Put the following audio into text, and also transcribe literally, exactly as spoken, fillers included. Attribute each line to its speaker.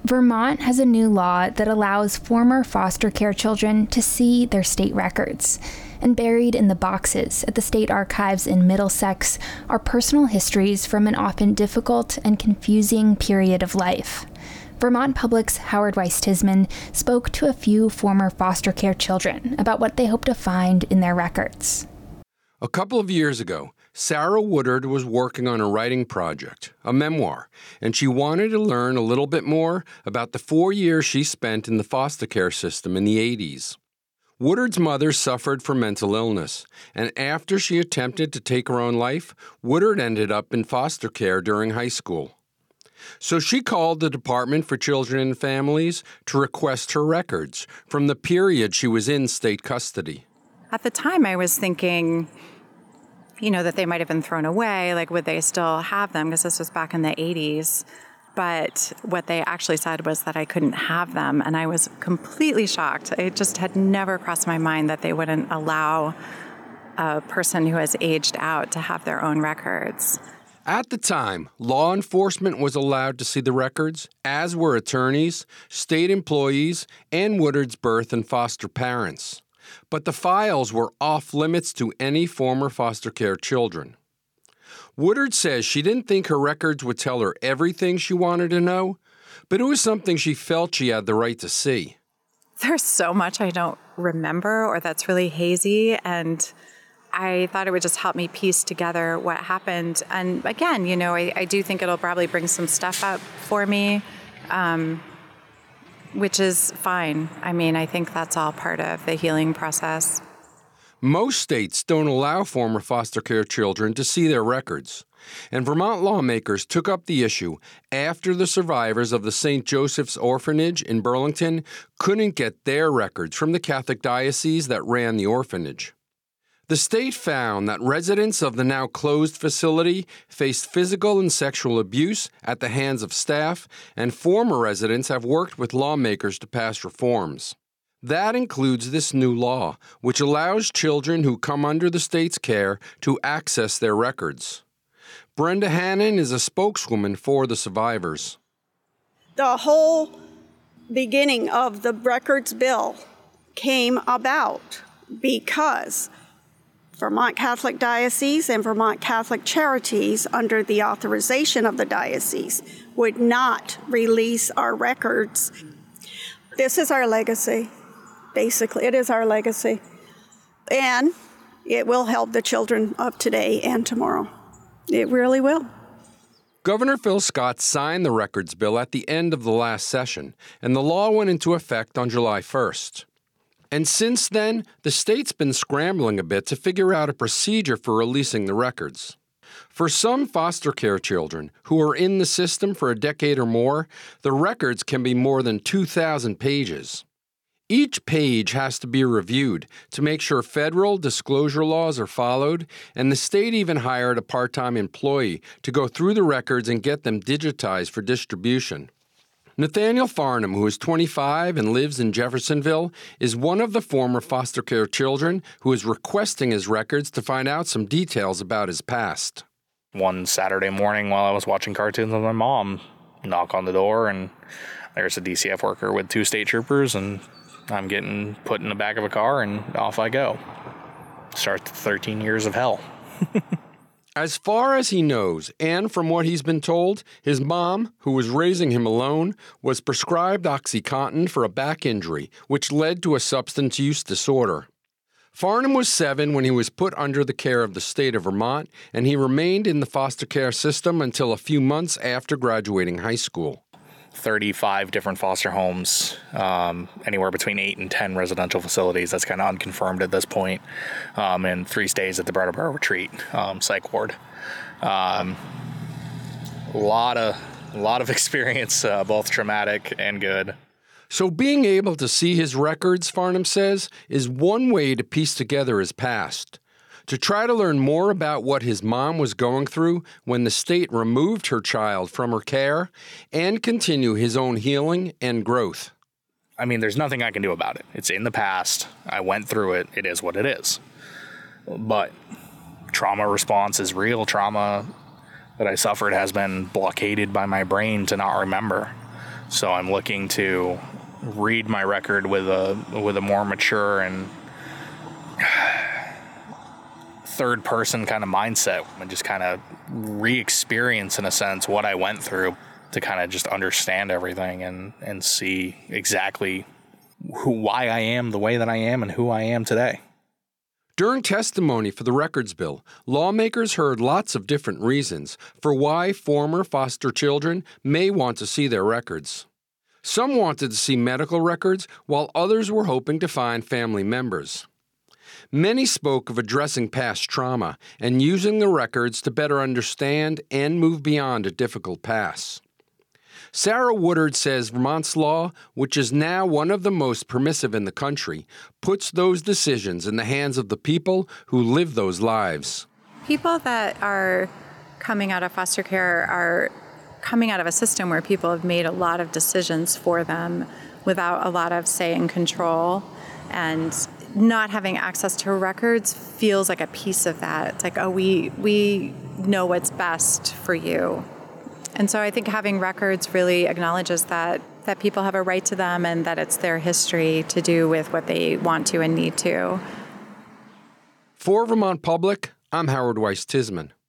Speaker 1: Vermont has a new law that allows former foster care children to see their state records. And buried in the boxes at the state archives in Middlesex are personal histories from an often difficult and confusing period of life. Vermont Public's Howard Weiss Tisman spoke to a few former foster care children about what they hope to find in their records.
Speaker 2: A couple of years ago, Sarah Woodard was working on a writing project, a memoir, and she wanted to learn a little bit more about the four years she spent in the foster care system in the eighties. Woodard's mother suffered from mental illness, and after she attempted to take her own life, Woodard ended up in foster care during high school. So she called the Department for Children and Families to request her records from the period she was in state custody.
Speaker 3: At the time, I was thinking, you know, that they might have been thrown away. Like, would they still have them? Because this was back in the eighties. But what they actually said was that I couldn't have them, and I was completely shocked. It just had never crossed my mind that they wouldn't allow a person who has aged out to have their own records.
Speaker 2: At the time, law enforcement was allowed to see the records, as were attorneys, state employees, and Woodard's birth and foster parents. But the files were off limits to any former foster care children. Woodard says she didn't think her records would tell her everything she wanted to know, but it was something she felt she had the right to see.
Speaker 3: There's so much I don't remember or that's really hazy, and I thought it would just help me piece together what happened. And again, you know, I, I do think it'll probably bring some stuff up for me, um, which is fine. I mean, I think that's all part of the healing process.
Speaker 2: Most states don't allow former foster care children to see their records, and Vermont lawmakers took up the issue after the survivors of the Saint Joseph's Orphanage in Burlington couldn't get their records from the Catholic diocese that ran the orphanage. The state found that residents of the now closed facility faced physical and sexual abuse at the hands of staff, and former residents have worked with lawmakers to pass reforms. That includes this new law, which allows children who come under the state's care to access their records. Brenda Hannon is a spokeswoman for the survivors.
Speaker 4: The whole beginning of the records bill came about because Vermont Catholic Diocese and Vermont Catholic Charities, under the authorization of the diocese, would not release our records. This is our legacy. Basically, it is our legacy. And it will help the children of today and tomorrow. It really will.
Speaker 2: Governor Phil Scott signed the records bill at the end of the last session, and the law went into effect on July first. And since then, the state's been scrambling a bit to figure out a procedure for releasing the records. For some foster care children who are in the system for a decade or more, the records can be more than two thousand pages. Each page has to be reviewed to make sure federal disclosure laws are followed, and the state even hired a part-time employee to go through the records and get them digitized for distribution. Nathaniel Farnham, who is twenty-five and lives in Jeffersonville, is one of the former foster care children who is requesting his records to find out some details about his past.
Speaker 5: One Saturday morning while I was watching cartoons with my mom, knock on the door, and there's a D C F worker with two state troopers, and I'm getting put in the back of a car, and off I go. Start thirteen years of hell.
Speaker 2: As far as he knows, and from what he's been told, his mom, who was raising him alone, was prescribed OxyContin for a back injury, which led to a substance use disorder. Farnham was seven when he was put under the care of the state of Vermont, and he remained in the foster care system until a few months after graduating high school.
Speaker 5: thirty-five different foster homes, um, anywhere between eight and ten residential facilities. That's kind of unconfirmed at this point. Um, and three stays at the Brattleboro Retreat um, psych ward. Um, a lot of, a lot of experience, uh, both traumatic and good.
Speaker 2: So being able to see his records, Farnham says, is one way to piece together his past. To try to learn more about what his mom was going through when the state removed her child from her care, and continue his own healing and growth.
Speaker 5: I mean, there's nothing I can do about it. It's in the past. I went through it. It is what it is. But trauma response is real. Trauma that I suffered has been blockaded by my brain to not remember. So I'm looking to read my record with a with a more mature and third person kind of mindset, and just kind of re-experience, in a sense, what I went through, to kind of just understand everything and and see exactly who why I am the way that I am and who I am today.
Speaker 2: During testimony for the Records Bill, lawmakers heard lots of different reasons for why former foster children may want to see their records. Some wanted to see medical records, while others were hoping to find family members. Many spoke of addressing past trauma and using the records to better understand and move beyond a difficult past. Sarah Woodard says Vermont's law, which is now one of the most permissive in the country, puts those decisions in the hands of the people who live those lives.
Speaker 3: People that are coming out of foster care are coming out of a system where people have made a lot of decisions for them without a lot of say and control. And not having access to records feels like a piece of that. It's like, oh, we we know what's best for you. And so I think having records really acknowledges that that people have a right to them and that it's their history to do with what they want to and need to.
Speaker 2: For Vermont Public, I'm Howard Weiss Tisman.